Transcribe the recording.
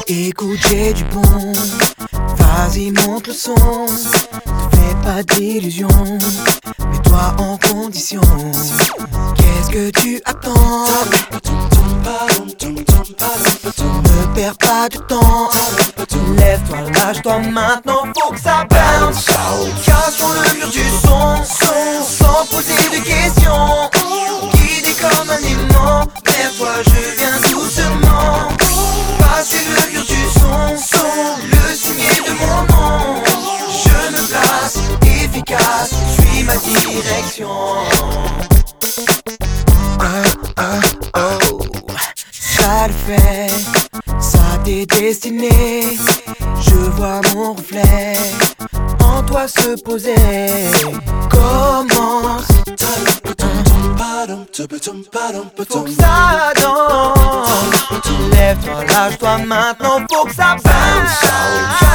Écoute, j'ai du bon, vas-y monte le son. Ne fais pas d'illusions, mets-toi en condition. Qu'est-ce que tu attends? Ne perds pas de temps, lève-toi, lâche-toi maintenant, faut que ça bounce. Cassons le mur du son, sans poser de questions. Guidé comme un aimant, vers toi je viens doucement. Passer le mur du son, le signer de mon nom. Je me place, efficace, suis ma direction. Oh, ça le fait, ça t'est destiné. Je vois mon reflet en toi se poser. Commence, faut que ça danse. Lève-toi, lâche-toi maintenant, faut que ça bounce.